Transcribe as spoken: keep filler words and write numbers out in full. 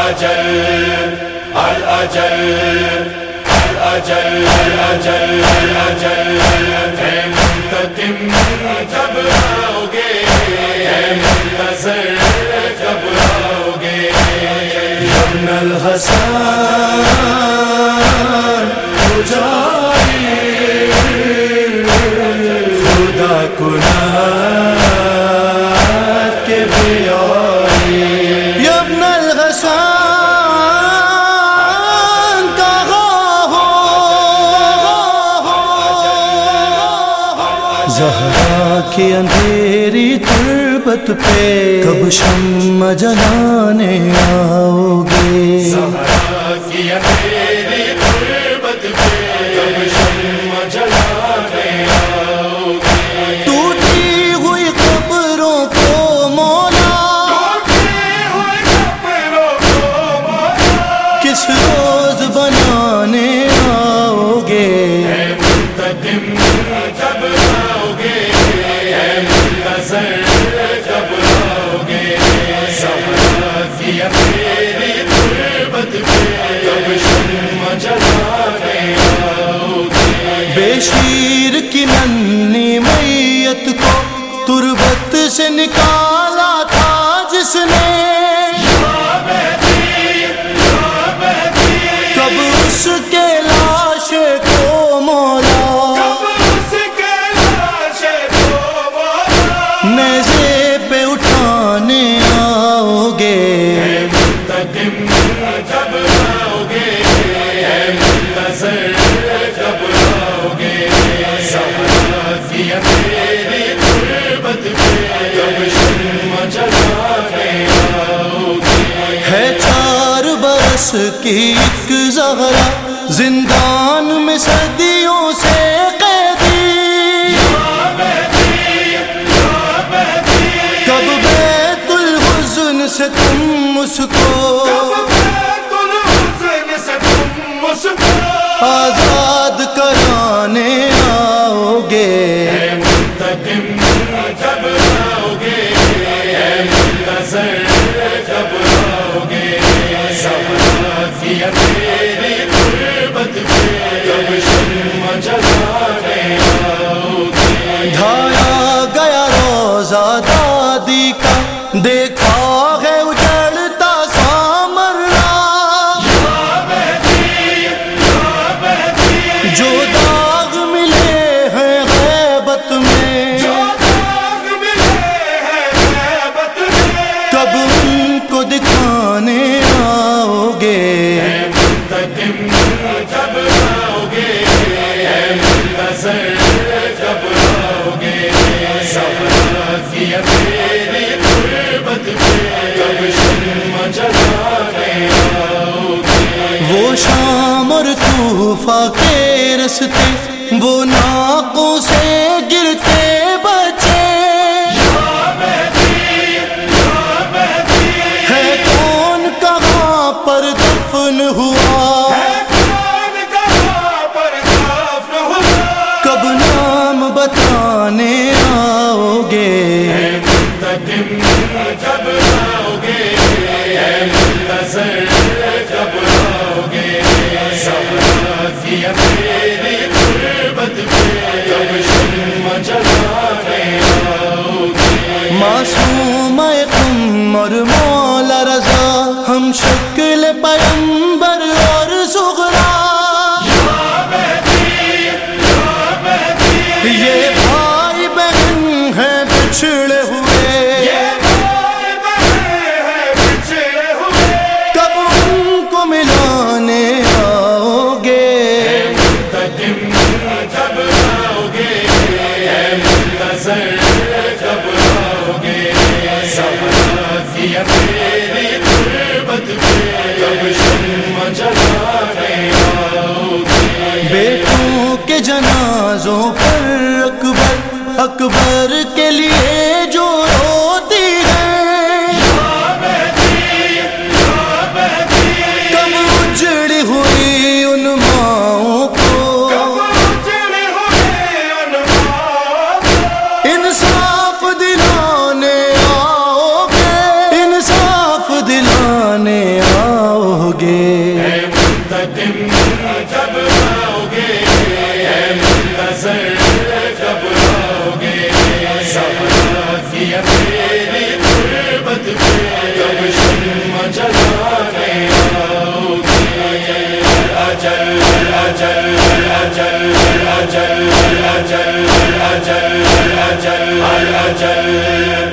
الاجل الاجل الاجل الاجل الاجل اے منتقم جب آؤ گے، اے منتظر جب آؤ گے، یا ابن الحسن خدا کو نعت کے بھی آئے، یا ابن الحسن کہاں ہو، زہرا کی اندھیری تربت پہ کب شمع جلانے آؤ گے، زہرا کی اندھیری تربت پہ کب شمع جلانے آؤ گے، ٹوٹی ہوئی قبروں کو مولا کس روز بنانے آؤ گے، اے منتقم جب آؤ گے، اے منتظر جب آؤ گے، زہرا کی اندھیری تربت پہ کب شمع جلانے آؤ گے، بے شیر کی ننھی میت کو تربت سے نکالا تھا جس نے، کب اس کے لاش کو مولا نیزے پہ اٹھانے آؤ گے، اے منتقم جب آؤ گے، اے منتظر جب آؤ گے، زہرا کی اندھیری تربت پہ کب شمع جلانے آؤ گے، ہے چار برس کی ایک زہرا زندان میں صدیوں سے قیدی، کب بیت الحزن سے تم اس کو آزاد کرانے آؤ گے، اے منتقم جب آؤ گے، اے منتظر جب آؤ گے، زہرا کی اندھیری تربت پہ کب شمع جلانے آؤ گے، ڈھایا گیا روزہ دادی کا دیکھا ہے اجڑتا سامرا، جو داغ ملے ہیں غیبت میں کب ان کو دکھانے آؤ گے، اے منتقم جب آؤ گے، اے منتظر جب آؤ گے، زہرا کی اندھیری تربت پہ کب شمع جلانے آؤ گے، وہ شام اور طوفا کے رستے وہ ناقوں سے گرتے بچے، ہے کون کہاں پر دفن ہوا، کب نام بتانے آؤ گے، اے منتقم جب آؤ گے، اے منتظر جب آؤ گے، زہرا کی اندھیری تربت پہ کب شمع جلانے آؤ گے، معصوم قمر مولا رضا ہم شکل پیمبر اور زغرا، یہ بھائی بہن ہیں بچھڑے ہوئے، کب ان کو ملانے آؤ گے، اے منتقم جب آؤ گے، اے منتظر جب آؤ گے، زہرا کی اندھیری تربت پہ کب شمع جلانے آؤ گے، بیٹوں کے جنازوں پر اکبر اکبر کے لیے جو روتی ہے، کب اجڑی ہوئی ان ماؤں کو انصاف دلانے آؤ گے، انصاف دلانے آؤ اجل اجل اجل اجل اجل اجل اجل